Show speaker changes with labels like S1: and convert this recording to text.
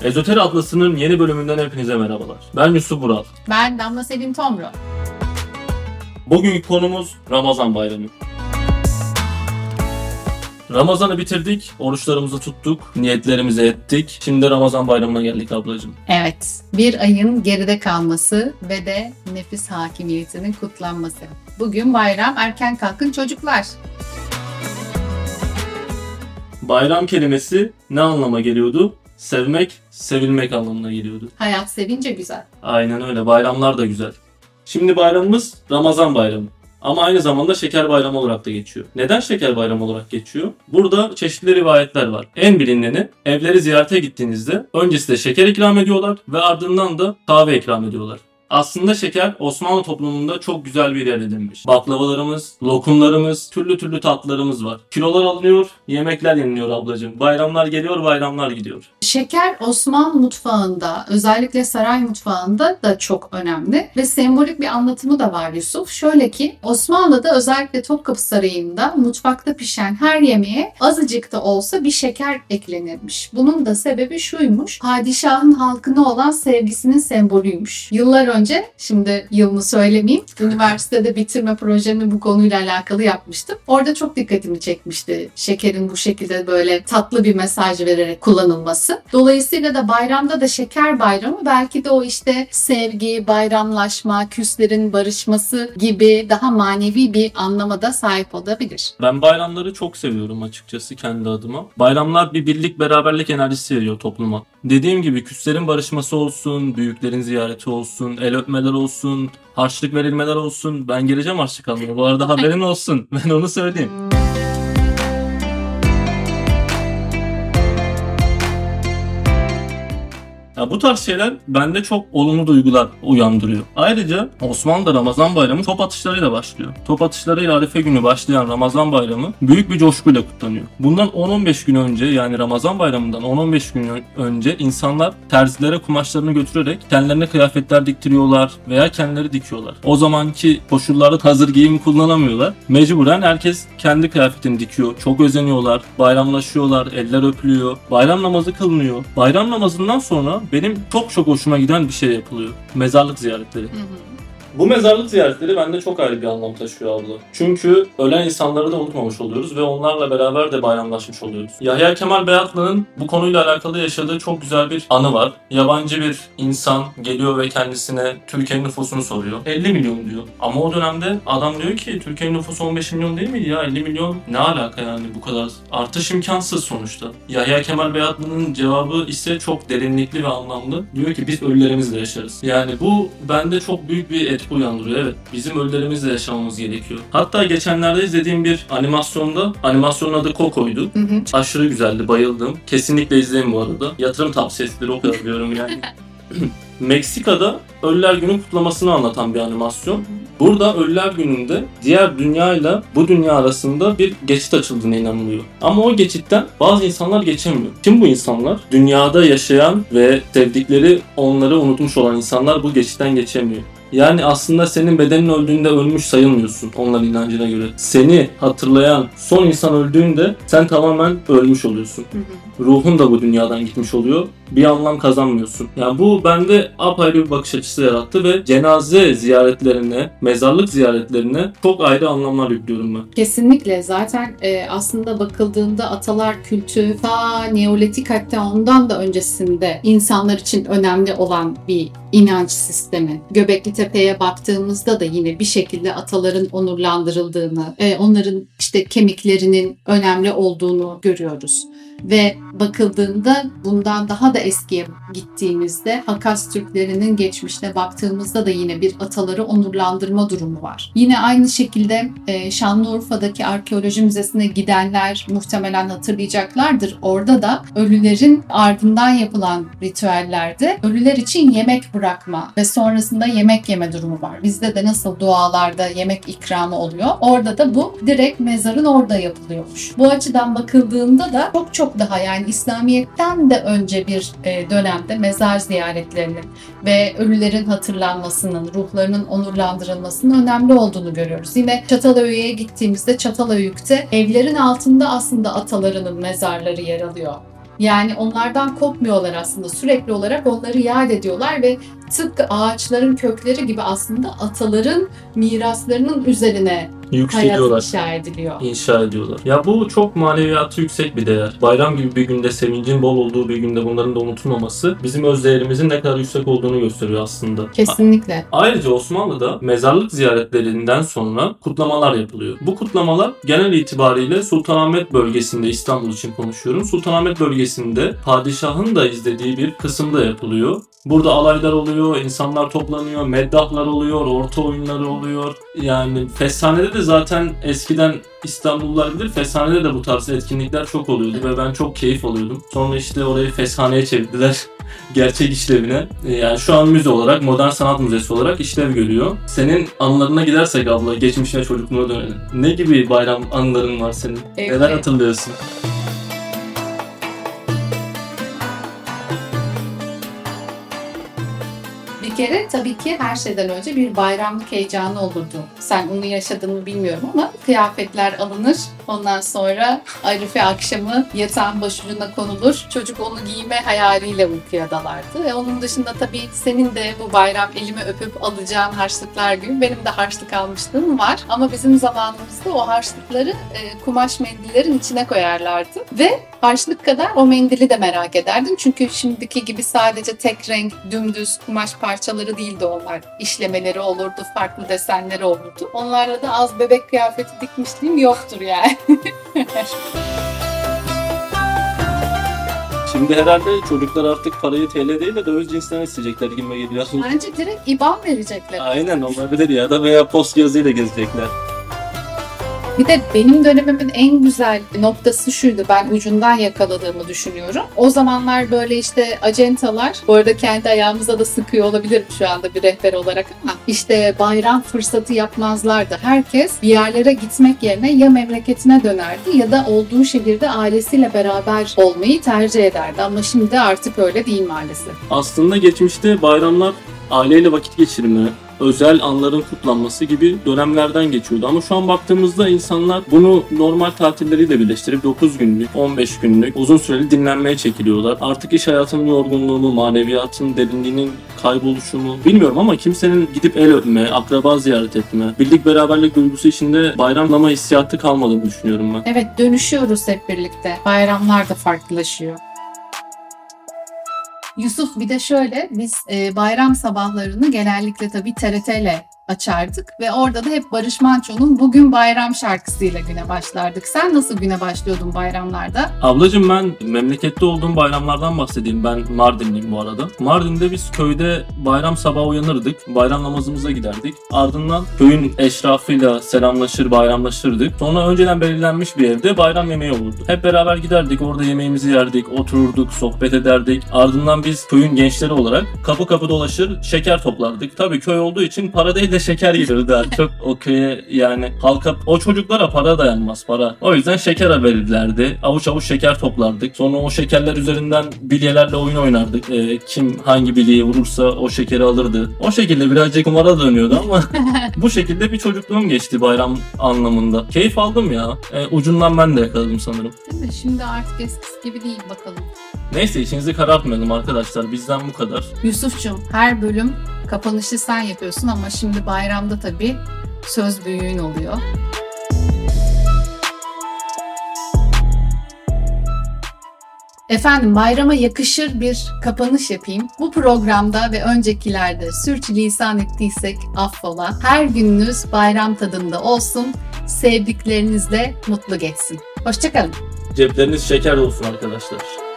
S1: Ezoteri Atlası'nın yeni bölümünden hepinize merhabalar. Ben Yusuf Vural.
S2: Ben Damla Sevim Tomru.
S1: Bugünkü konumuz Ramazan Bayramı. Ramazan'ı bitirdik, oruçlarımızı tuttuk, niyetlerimizi ettik. Şimdi Ramazan Bayramı'na geldik ablacığım.
S2: Evet, bir ayın geride kalması ve de nefis hakimiyetinin kutlanması. Bugün bayram, erken kalkın çocuklar.
S1: Bayram kelimesi ne anlama geliyordu? Sevmek, sevilmek anlamına geliyordu.
S2: Hayat sevince güzel.
S1: Aynen öyle, bayramlar da güzel. Şimdi bayramımız Ramazan Bayramı. Ama aynı zamanda Şeker Bayramı olarak da geçiyor. Neden Şeker Bayramı olarak geçiyor? Burada çeşitli rivayetler var. En bilineni, evleri ziyarete gittiğinizde öncesinde şeker ikram ediyorlar ve ardından da kahve ikram ediyorlar. Aslında şeker Osmanlı toplumunda çok güzel bir yer edinmiş. Baklavalarımız, lokumlarımız, türlü tatlılarımız var. Kilolar alınıyor, yemekler yeniliyor ablacığım. Bayramlar geliyor, bayramlar gidiyor.
S2: Şeker Osmanlı mutfağında, özellikle saray mutfağında da çok önemli ve sembolik bir anlatımı da var Yusuf. Şöyle ki Osmanlı'da özellikle Topkapı Sarayı'nda mutfakta pişen her yemeğe azıcık da olsa bir şeker eklenirmiş. Bunun da sebebi şuymuş: padişahın halkına olan sevgisinin sembolüymüş. Yıllar önce, şimdi yılını söylemeyeyim, üniversitede bitirme projemi bu konuyla alakalı yapmıştım. Orada çok dikkatimi çekmişti şekerin bu şekilde böyle tatlı bir mesaj vererek kullanılması. Dolayısıyla da bayramda da Şeker Bayramı belki de o işte sevgi, bayramlaşma, küslerin barışması gibi daha manevi bir anlama da sahip olabilir.
S1: Ben bayramları çok seviyorum açıkçası kendi adıma. Bayramlar bir birlik, beraberlik enerjisi veriyor topluma. Dediğim gibi küslerin barışması olsun, büyüklerin ziyareti olsun, el öpmeler olsun, harçlık verilmeler olsun. Ben geleceğim harçlık almaya. Bu arada haberin olsun. Ben onu söyleyeyim. Ya bu tarz şeyler bende çok olumlu duygular uyandırıyor. Ayrıca Osmanlı'da Ramazan Bayramı top atışlarıyla başlıyor. Top atışlarıyla Arife günü başlayan Ramazan Bayramı büyük bir coşkuyla kutlanıyor. Bundan 10-15 gün önce, yani Ramazan Bayramı'ndan 10-15 gün önce insanlar terzilere kumaşlarını götürerek kendilerine kıyafetler diktiriyorlar veya kendileri dikiyorlar. O zamanki koşullarda hazır giyim kullanamıyorlar. Mecburen herkes kendi kıyafetini dikiyor. Çok özeniyorlar, bayramlaşıyorlar, eller öpülüyor, bayram namazı kılınıyor. Bayram namazından sonra benim çok hoşuma giden bir şey yapılıyor. Mezarlık ziyaretleri. Bu mezarlık ziyaretleri bende çok ayrı bir anlam taşıyor abla. Çünkü ölen insanları da unutmamış oluyoruz ve onlarla beraber de bayramlaşmış oluyoruz. Yahya Kemal Beyatlı'nın bu konuyla alakalı yaşadığı çok güzel bir anı var. Yabancı bir insan geliyor ve kendisine Türkiye'nin nüfusunu soruyor. 50 milyon diyor. Ama o dönemde adam diyor ki Türkiye'nin nüfusu 15 milyon değil miydi ya? 50 milyon ne alaka yani, bu kadar? Artış imkansız sonuçta. Yahya Kemal Beyatlı'nın cevabı ise çok derinlikli ve anlamlı. Diyor ki biz ölülerimizle yaşarız. Yani bu bende çok büyük bir etki uyandırıyor. Evet, bizim ölülerimizle yaşamamız gerekiyor. Hatta geçenlerde izlediğim bir animasyonda, animasyonun adı Coco'ydu. Aşırı güzeldi, bayıldım. Kesinlikle izleyin bu arada. Yatırım tavsiyesidir, o kadar diyorum yani. Meksika'da Ölüler Günü kutlamasını anlatan bir animasyon. Burada Ölüler Günü'nde diğer dünyayla bu dünya arasında bir geçit açıldığına inanılıyor. Ama o geçitten bazı insanlar geçemiyor. Kim bu insanlar? Dünyada yaşayan ve sevdikleri onları unutmuş olan insanlar bu geçitten geçemiyor. Yani aslında senin bedenin öldüğünde ölmüş sayılmıyorsun onların inancına göre. Seni hatırlayan son insan öldüğünde sen tamamen ölmüş oluyorsun. Ruhun da bu dünyadan gitmiş oluyor. Bir anlam kazanmıyorsun. Yani bu bende apayrı bir bakış açısı yarattı ve cenaze ziyaretlerine, mezarlık ziyaretlerine çok ayrı anlamlar yüklüyorum ben.
S2: Kesinlikle. Zaten aslında bakıldığında atalar kültü ta Neolitik, hatta ondan da öncesinde insanlar için önemli olan bir inanç sistemi. Göbekli Tepe'ye baktığımızda da yine bir şekilde ataların onurlandırıldığını, onların işte kemiklerinin önemli olduğunu görüyoruz. Ve bakıldığında bundan daha da eskiye gittiğimizde Hakas Türklerinin geçmişte baktığımızda da yine bir ataları onurlandırma durumu var. Yine aynı şekilde Şanlıurfa'daki arkeoloji müzesine gidenler muhtemelen hatırlayacaklardır. Orada da ölülerin ardından yapılan ritüellerde ölüler için yemek bırakma ve sonrasında yemek yeme durumu var. Bizde de nasıl dualarda yemek ikramı oluyor, orada da bu direkt mezarın orada yapılıyormuş. Bu açıdan bakıldığında da çok daha, yani İslamiyet'ten de önce bir dönemde mezar ziyaretlerinin ve ölülerin hatırlanmasının, ruhlarının onurlandırılmasının önemli olduğunu görüyoruz. Yine Çatalhöyük'e gittiğimizde Çatalhöyük'te evlerin altında aslında atalarının mezarları yer alıyor. Yani onlardan kopmuyorlar aslında. Sürekli olarak onları yad ediyorlar ve tıpkı ağaçların kökleri gibi aslında ataların miraslarının üzerine
S1: Yükseliyorlar.
S2: hayat inşa ediliyor.
S1: İnşa ediyorlar. Ya bu çok maneviyatı yüksek bir değer. Bayram gibi bir günde, sevincin bol olduğu bir günde bunların da unutulmaması bizim öz değerimizin ne kadar yüksek olduğunu gösteriyor aslında.
S2: Kesinlikle.
S1: Ayrıca Osmanlı'da mezarlık ziyaretlerinden sonra kutlamalar yapılıyor. Bu kutlamalar genel itibariyle Sultanahmet bölgesinde, İstanbul için konuşuyorum, Sultanahmet bölgesinde padişahın da izlediği bir kısımda yapılıyor. Burada alaylar oluyor, insanlar toplanıyor, meddahlar oluyor, orta oyunları oluyor. Yani Feshane'de de zaten eskiden İstanbullular bilir, Feshane'de de bu tarz etkinlikler çok oluyordu ve ben çok keyif alıyordum. Sonra işte orayı Feshane'ye çevirdiler gerçek işlevine. Yani şu an müze olarak, modern sanat müzesi olarak işlev görüyor. Senin anılarına gidersek abla, geçmişine, çocukluğuna dönelim. Ne gibi bayram anıların var senin?
S2: Evet.
S1: Neler hatırlıyorsun?
S2: Bir kere tabii ki her şeyden önce bir bayramlık heyecanı olurdu. Sen onu yaşadın mı bilmiyorum ama kıyafetler alınır. Ondan sonra Arife akşamı yatağın başucuna konulur. Çocuk onu giyme hayaliyle uykuya dalardı. Ve onun dışında tabii senin de bu bayram elimi öpüp alacağın harçlıklar gibi benim de harçlık almışlığım var. Ama bizim zamanımızda o harçlıkları kumaş mendillerin içine koyarlardı. Ve harçlık kadar o mendili de merak ederdim. Çünkü şimdiki gibi sadece tek renk, dümdüz kumaş parçaları değildi onlar. İşlemeleri olurdu, farklı desenleri olurdu. Onlarla da az bebek kıyafeti dikmişliğim yoktur yani.
S1: Şimdi herhalde çocuklar artık parayı TL değil de döviz cinsinden isteyecekler gibi geliyor.
S2: Bence direkt IBAN verecekler.
S1: Aynen, olabilir ya da veya post yazıyla gezecekler.
S2: Bir de benim dönemimin en güzel noktası şuydu. Ben ucundan yakaladığımı düşünüyorum. O zamanlar böyle işte acentalar, bu arada kendi ayağımıza da sıkıyor olabilirim şu anda bir rehber olarak ama işte bayram fırsatı yapmazlardı. Herkes bir yerlere gitmek yerine ya memleketine dönerdi ya da olduğu şehirde ailesiyle beraber olmayı tercih ederdi. Ama şimdi artık öyle değil maalesef.
S1: Aslında geçmişte bayramlar aileyle vakit geçirme, özel anların kutlanması gibi dönemlerden geçiyordu. Ama şu an baktığımızda insanlar bunu normal tatilleriyle birleştirip 9 günlük, 15 günlük uzun süreli dinlenmeye çekiliyorlar. Artık iş hayatının yorgunluğunu, maneviyatın derinliğinin kayboluşunu bilmiyorum ama kimsenin gidip el öpme, akraba ziyaret etme, birlik beraberlik duygusu içinde bayramlama hissiyatı kalmadığını düşünüyorum ben.
S2: Evet, dönüşüyoruz hep birlikte. Bayramlar da farklılaşıyor. Yusuf, bir de şöyle, biz bayram sabahlarını genellikle tabii TRT'yle açardık ve orada da hep Barış Manço'nun Bugün Bayram şarkısıyla güne başlardık. Sen nasıl güne başlıyordun bayramlarda?
S1: Ablacığım, ben memlekette olduğum bayramlardan bahsedeyim. Ben Mardinliyim bu arada. Mardin'de biz köyde bayram sabahı uyanırdık. Bayram namazımıza giderdik. Ardından köyün eşrafıyla selamlaşır, bayramlaşırdık. Sonra önceden belirlenmiş bir evde bayram yemeği olurdu. Hep beraber giderdik, orada yemeğimizi yerdik, otururduk, sohbet ederdik. Ardından biz köyün gençleri olarak kapı kapı dolaşır, şeker toplardık. Tabii köy olduğu için para değil de şeker gelirdi daha çok o köye, yani halka, o çocuklara para dayanmaz, para. O yüzden şeker verirlerdi. Avuç avuç şeker toplardık. Sonra o şekerler üzerinden bilyelerle oyun oynardık. Kim hangi bilyeyi vurursa o şekeri alırdı. O şekilde birazcık kumara dönüyordu ama bu şekilde bir çocukluğum geçti bayram anlamında. Keyif aldım ya. Ucundan ben de yakaladım sanırım.
S2: Değil mi? Şimdi artık eskisi gibi değil, bakalım.
S1: Neyse, içinizi karartmayalım arkadaşlar. Bizden bu kadar.
S2: Yusuf'cum, her bölüm kapanışı sen yapıyorsun ama şimdi bayramda tabii söz büyüğün oluyor. Efendim, bayrama yakışır bir kapanış yapayım. Bu programda ve öncekilerde sürçülisan ettiysek affola. Her gününüz bayram tadında olsun. Sevdiklerinizle mutlu geçsin. Hoşça kalın.
S1: Cepleriniz şeker olsun arkadaşlar.